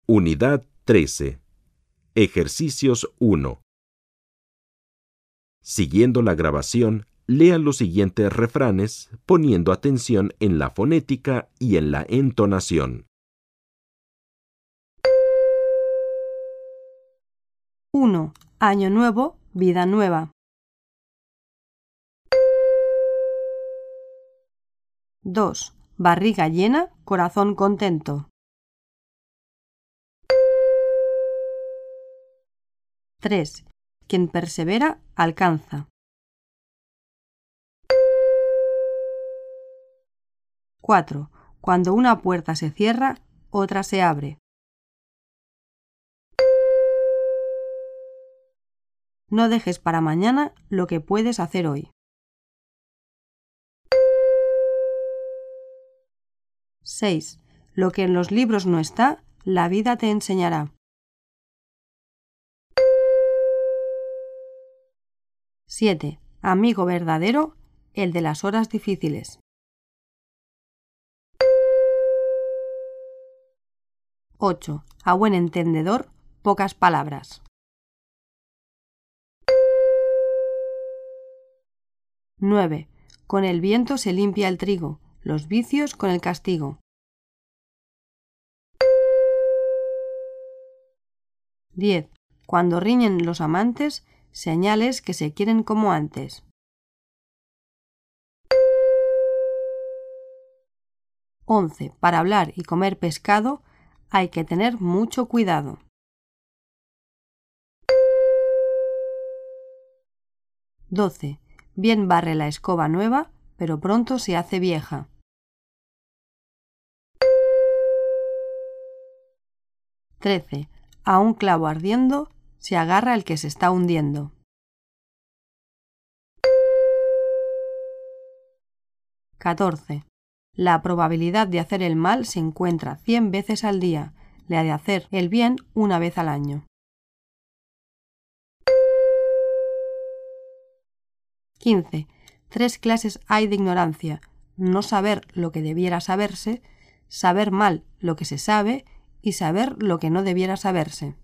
Unidad 13. Ejercicios 1. Siguiendo la grabación, lea los siguientes refranes, poniendo atención en la fonética y en la entonación. 1. Año nuevo, vida nueva. 2. Barriga llena, corazón contento. 3. Quien persevera, alcanza. 4. Cuando una puerta se cierra, otra se abre. No dejes para mañana lo que puedes hacer hoy. 6. Lo que en los libros no está, la vida te enseñará. 7. Amigo verdadero, el de las horas difíciles. 8. A buen entendedor, pocas palabras. 9. Con el viento se limpia el trigo, los vicios con el castigo. 10. Cuando riñen los amantes, señales que se quieren como antes. 11. Para hablar y comer pescado hay que tener mucho cuidado. 12. Bien barre la escoba nueva, pero pronto se hace vieja. 13. A un clavo ardiendo se agarra el que se está hundiendo. 14. La probabilidad de hacer el mal se encuentra 100 veces al día, la de hacer el bien una vez al año. 15. 3 clases hay de ignorancia: no saber lo que debiera saberse, saber mal lo que se sabe y saber lo que no debiera saberse.